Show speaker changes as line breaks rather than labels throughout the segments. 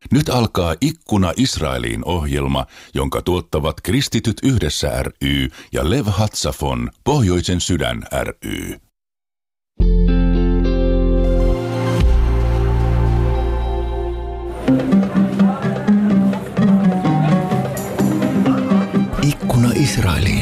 Nyt alkaa Ikkuna Israeliin -ohjelma, jonka tuottavat Kristityt yhdessä ry ja Lev Hatsafon Pohjoisen sydän ry.
Ikkuna Israeliin.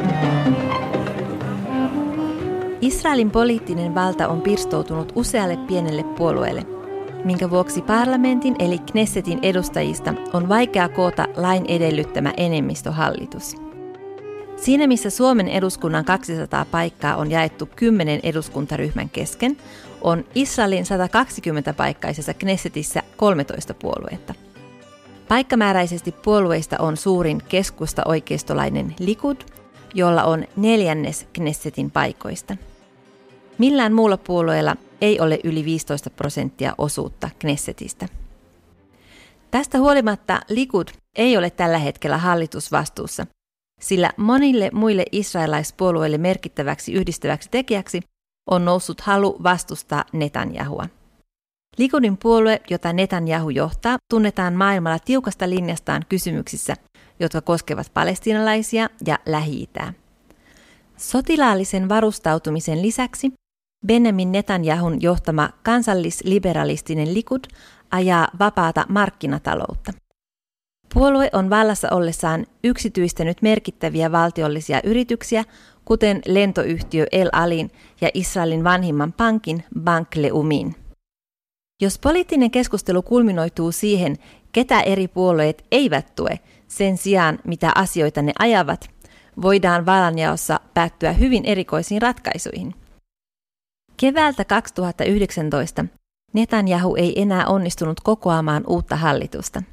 Israelin poliittinen valta on pirstoutunut usealle pienelle puolueelle, minkä vuoksi parlamentin eli Knessetin edustajista on vaikea koota lain edellyttämä enemmistöhallitus. Siinä missä Suomen eduskunnan 200 paikkaa on jaettu 10 eduskuntaryhmän kesken, on Israelin 120-paikkaisessa Knessetissä 13 puoluetta. Paikkamääräisesti puolueista on suurin keskusta-oikeistolainen Likud, jolla on 1/4 Knessetin paikoista. Millään muulla puolueella ei ole yli 15% osuutta Knessetistä. Tästä huolimatta Likud ei ole tällä hetkellä hallitusvastuussa, sillä monille muille israelaispuolueille merkittäväksi yhdistäväksi tekijäksi on noussut halu vastustaa Netanyahua. Likudin puolue, jota Netanyahu johtaa, tunnetaan maailmalla tiukasta linjastaan kysymyksissä, jotka koskevat palestiinalaisia ja Lähi-itää. Sotilaallisen varustautumisen lisäksi Benjamin Netanyahun johtama kansallisliberalistinen Likud ajaa vapaata markkinataloutta. Puolue on vallassa ollessaan yksityistänyt merkittäviä valtiollisia yrityksiä, kuten lentoyhtiö El Alin ja Israelin vanhimman pankin Bank Leumin. Jos poliittinen keskustelu kulminoituu siihen, ketä eri puolueet eivät tue, sen sijaan mitä asioita ne ajavat, voidaan vallanjaossa päättyä hyvin erikoisiin ratkaisuihin. Keväältä 2019 Netanyahu ei enää onnistunut kokoamaan uutta hallitusta.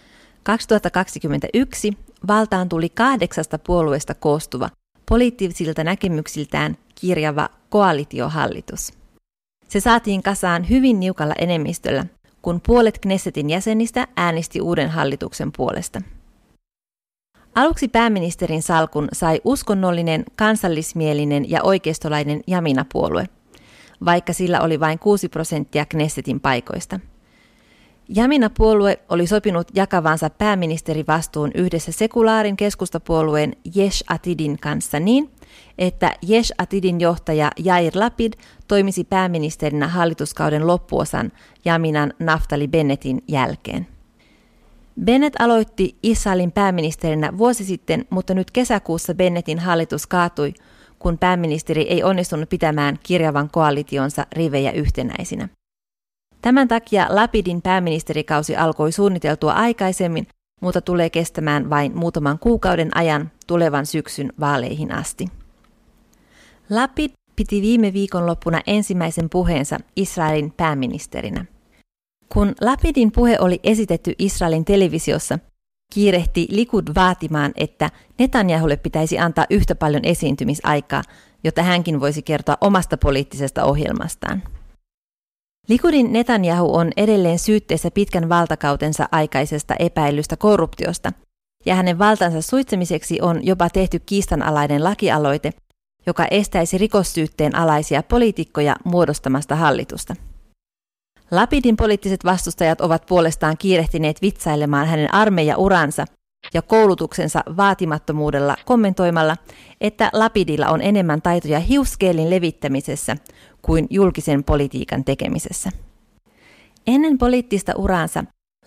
2021 valtaan tuli 8 puolueesta koostuva, poliittisilta näkemyksiltään kirjava koalitiohallitus. Se saatiin kasaan hyvin niukalla enemmistöllä, kun puolet Knessetin jäsenistä äänesti uuden hallituksen puolesta. Aluksi pääministerin salkun sai uskonnollinen, kansallismielinen ja oikeistolainen Jamina-puolue, vaikka sillä oli vain 6% Knessetin paikoista. Jamina-puolue oli sopinut jakavansa pääministerivastuun yhdessä sekulaarin keskustapuolueen Yesh Atidin kanssa niin, että Yesh Atidin johtaja Yair Lapid toimisi pääministerinä hallituskauden loppuosan Jaminan Naftali Bennetin jälkeen. Bennett aloitti Israelin pääministerinä vuosi sitten, mutta nyt kesäkuussa Bennetin hallitus kaatui, kun pääministeri ei onnistunut pitämään kirjavan koalitionsa rivejä yhtenäisinä. Tämän takia Lapidin pääministerikausi alkoi suunniteltua aikaisemmin, mutta tulee kestämään vain muutaman kuukauden ajan tulevan syksyn vaaleihin asti. Lapid piti viime viikonloppuna ensimmäisen puheensa Israelin pääministerinä. Kun Lapidin puhe oli esitetty Israelin televisiossa, kiirehti Likud vaatimaan, että Netanyahulle pitäisi antaa yhtä paljon esiintymisaikaa, jotta hänkin voisi kertoa omasta poliittisesta ohjelmastaan. Likudin Netanyahu on edelleen syytteessä pitkän valtakautensa aikaisesta epäilystä korruptiosta, ja hänen valtansa suitsemiseksi on jopa tehty kiistanalainen lakialoite, joka estäisi rikossyytteen alaisia poliitikkoja muodostamasta hallitusta. Lapidin poliittiset vastustajat ovat puolestaan kiirehtineet vitsailemaan hänen armeijauransa ja koulutuksensa vaatimattomuudella kommentoimalla, että Lapidilla on enemmän taitoja hiuskeelin levittämisessä kuin julkisen politiikan tekemisessä. Ennen poliittista uraansa